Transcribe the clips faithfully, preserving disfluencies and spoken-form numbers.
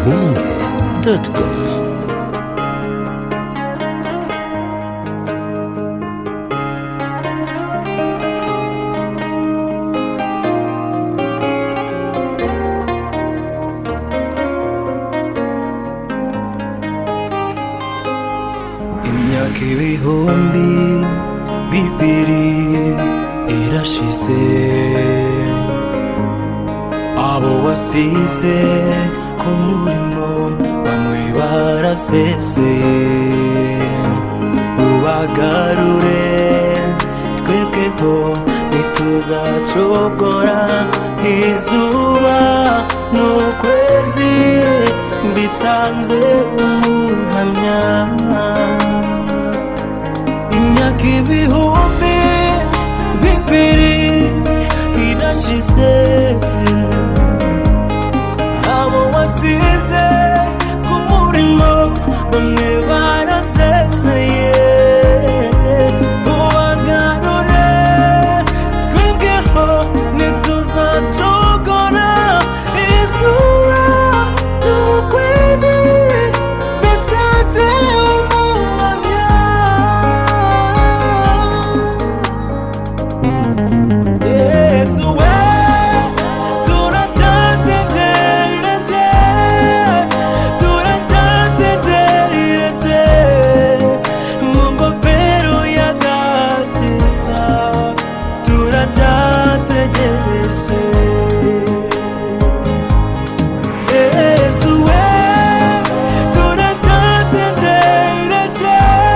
ubumwe doti com. Imyaka ibihumbi bibiri irashize, abo wasize ku murimo bamwe baraseseye. Ubagarure twebweho ntituzacogora, izuba n'ukwezi mbitanze umuhamya. Imyaka ibihumbi bibiri irashize, abo wasize ku murimo bamwe baraseseye. Ubagarure twebweho ntituzacogora, izuba n'ukwezi bitatse umuhamya. Yesu we turatategereje, turatategereje mu ngofero y'agakiza, turatategereje. Yesu we turatategereje,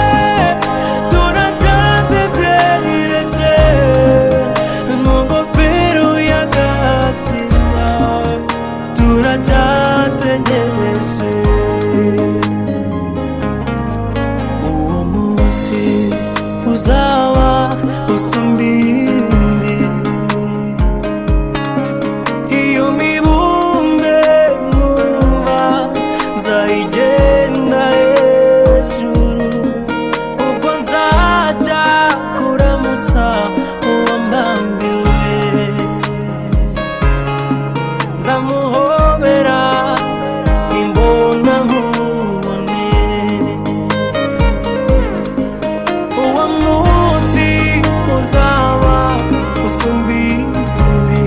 turatategereje mu ngofero y'agakiza, turatategereje. Uwo munsi uzaba usumba iyindi, iyo mibumbe mwumva nzayigenda hejuru, ubwo nzajya kuramutsa uwambambiwe. Nzamuhobera imbona nkubone, uwo munsi uzaba usumba iyindi,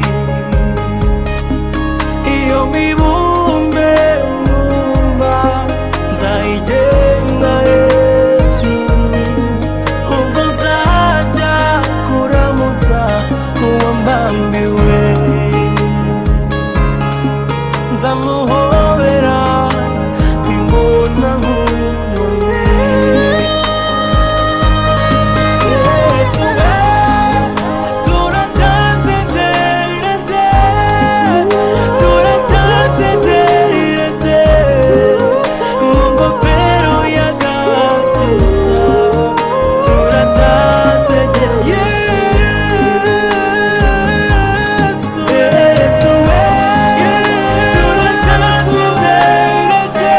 iyo mibumbe mwumva nzayigenda hejuru, ubwo nzajya kuramutsa uwambambiwe. Nzamuhobera imbona nkubone. Yesu we turatategereje, turatategereje mu ngofero y'agakiza, turatategereje. Yesu we turatategereje,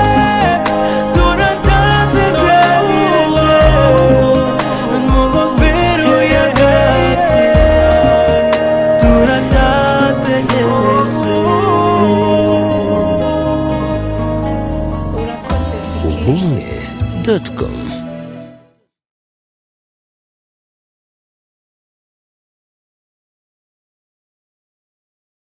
turatategereje mu ngofero y'agakiza, turatategereje. ubumwe doti com.